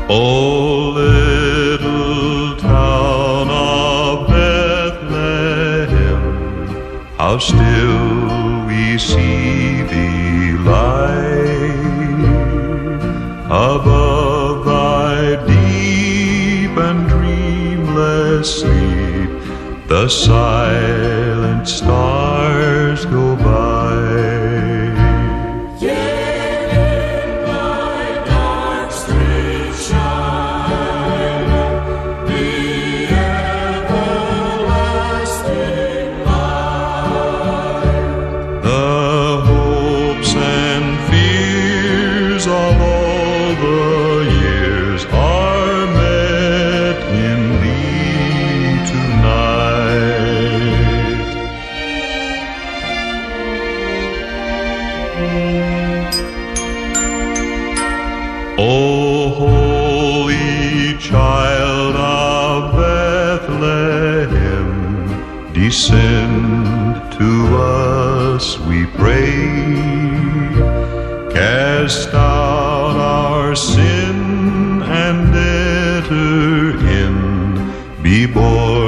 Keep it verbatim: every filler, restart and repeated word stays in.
O little town of Bethlehem, how still we see thee lie above thy deep and dreamless sleep. The silent stars go by. O holy child of Bethlehem, descend to us, we pray. Cast out our sin and enter in, be born